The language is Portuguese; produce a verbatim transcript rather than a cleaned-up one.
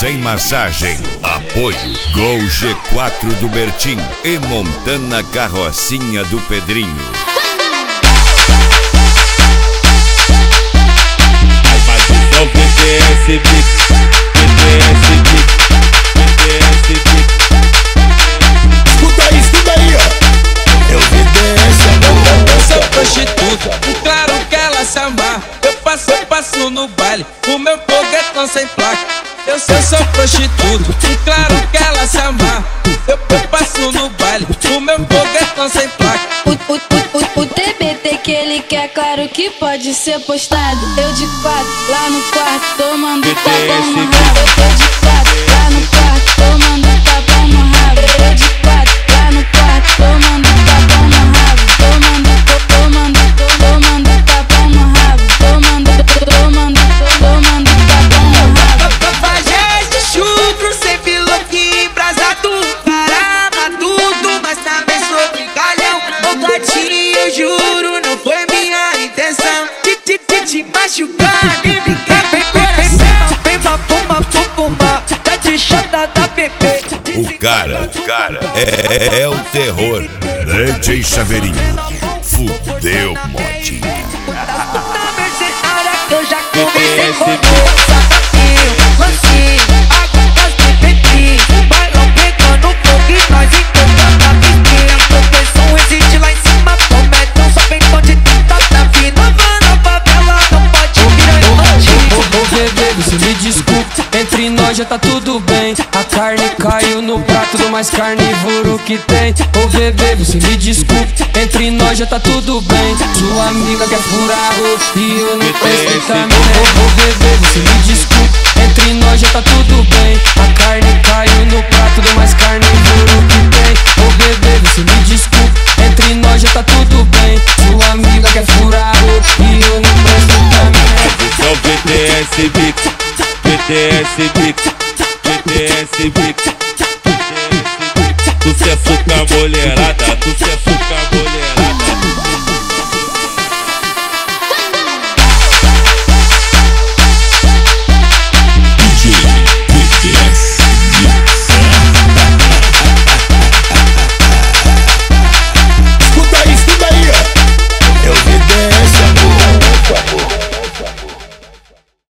sem massagem. Apoio Gol G quatro do Bertim e Montana Carrocinha do Pedrinho. Então P T S Beat, P T S Beat, P T S Beat. Escuta aí, escuta aí, ó. Eu vi dessa, eu sou prostituta, claro que ela se amar. Eu passo, eu passo no baile, o meu foguetão sem placa. Eu sou, sou prostituta, claro que ela se amar. Eu, eu passo no baile, o meu foguetão sem placa. O, o, o, o, o T B T que ele quer, claro que pode ser postado. Eu de quatro, lá no quarto, tomando tapão no rabo. Eu de quatro, lá no quarto, tomando tapão no rabo. Eu de quatro, lá no quarto, tomando tapão no rabo. Tomando, tomando, tomando tapão no rabo. Tomando, tomando, tomando tapão no rabo. Pajés de chufro, sempre louco e embrasado. Parava tudo, mas também sou brincalhão. Ô gatinho, eu juro, não foi minha intenção de te, te, te machucar, nem brincar com coração. Vem uma puma, puma, tá de chata da bebê. O cara, o cara é, é, é o terror. D J Chaveirinho, fudeu, modinha. Na mercenária que eu já comecei com o sapatinho, lancinho, água das bebetinhas. Bailão pegando fogo e nós encantando a piscina. Proteção existe lá em cima, prometam só vem onde tá, tá vindo. Na favela não pode virar emotinho. Ô bebê, você me desculpe, entre nós já tá tudo bem. A carne caiu no prato do mais carnívoro que tem. Ô bebê, você me desculpe, entre nós já tá tudo bem. Sua amiga quer furar o e eu não presto também. Ô bebê, você me desculpe, entre nós já tá tudo bem. A carne caiu no prato do mais carnívoro que tem. Ô bebê, você me desculpe, entre nós já tá tudo bem. Sua amiga quer furar o e eu não presto também. Então P T S Beat, P T S Beat, P T S Beat.